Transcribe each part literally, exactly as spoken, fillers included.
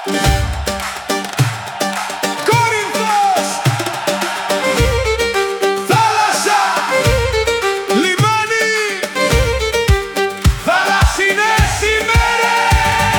Κόρινθος, θάλασσα, λιμάνι, θαλασσινές ημέρες.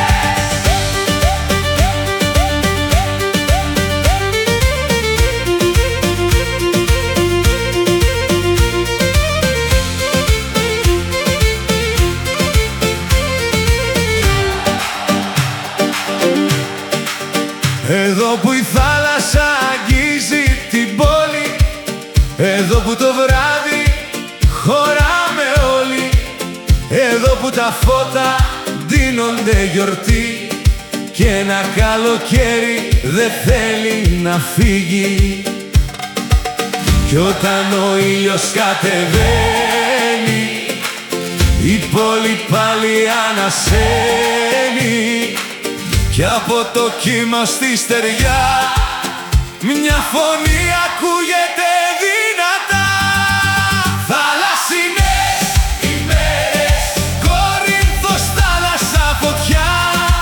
Εδώ που η θάλασσα αγγίζει την πόλη, εδώ που το βράδυ χωράμε όλοι, εδώ που τα φώτα ντύνονται γιορτή και ένα καλοκαίρι δεν θέλει να φύγει. Κι όταν ο ήλιος κατεβαίνει, η πόλη πάλι ανασένει κι από το κύμα στη στεριά μια φωνή ακούγεται δυνατά. Θαλασσινές ημέρες, Κόρινθος, θάλασσα, φωτιά.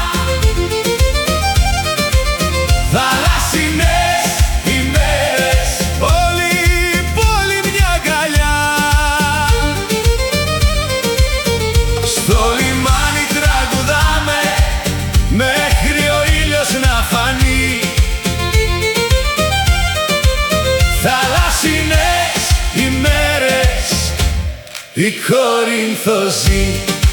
Θαλασσινές ημέρες, όλη η πόλη μια αγκαλιά. Στο λιμάνι τραγουδάμε μέχρι ο ήλιος να φανεί. Θαλασσινές ημέρες, η Κόρινθος ζει.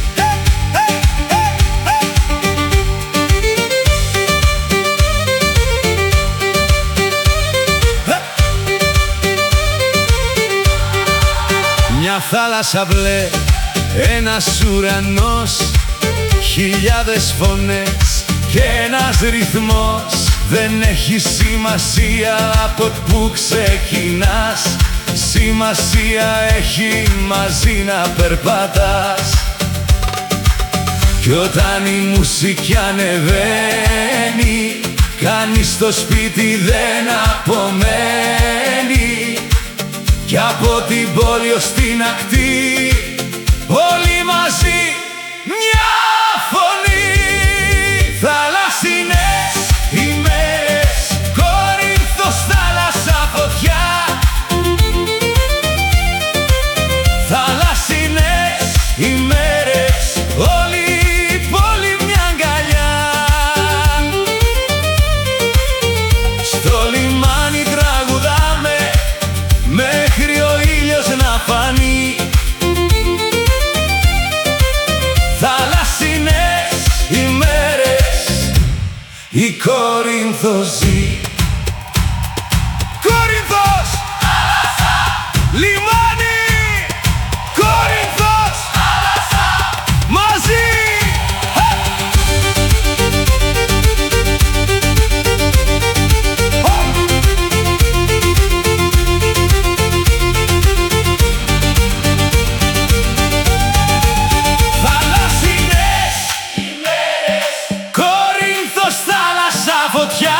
Μια θάλασσα μπλε, ένας ουρανός, χιλιάδες φωνές και ένας ρυθμός. Δεν έχει σημασία από που ξεκινάς, σημασία έχει μαζί να περπατάς. Κι όταν η μουσική ανεβαίνει, κανείς στο σπίτι δεν απομένει. Κι από την πόλη ως την ακτή, όλοι μαζί μια φωνή. Θαλασσινές ημέρες, Κόρινθος, θάλασσα, φωτιά. Θαλασσινές ημέρες, όλη η πόλη μια αγκαλιά. Στο λιμάνι τραγουδάμε μέχρι ο ήλιος να φανεί. Θαλασσινές ημέρες, η Κόρινθος ζει. Κόρινθος, θάλασσα, λιμάνι, Κόρινθος, θάλασσα, μαζί. Θαλασσινές ημέρες, Κόρινθος, θάλασσα, φωτιά.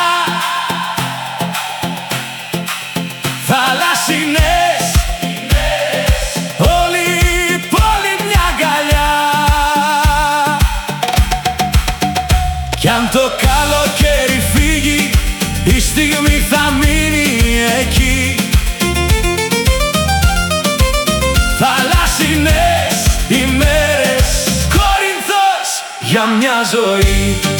Θαλασσινές ημέρες, όλη η πόλη μια αγκαλιά. Κι αν το καλοκαίρι φύγει, η στιγμή θα μείνει εκεί. Θαλασσινές ημέρες, Κόρινθος, για μια ζωή.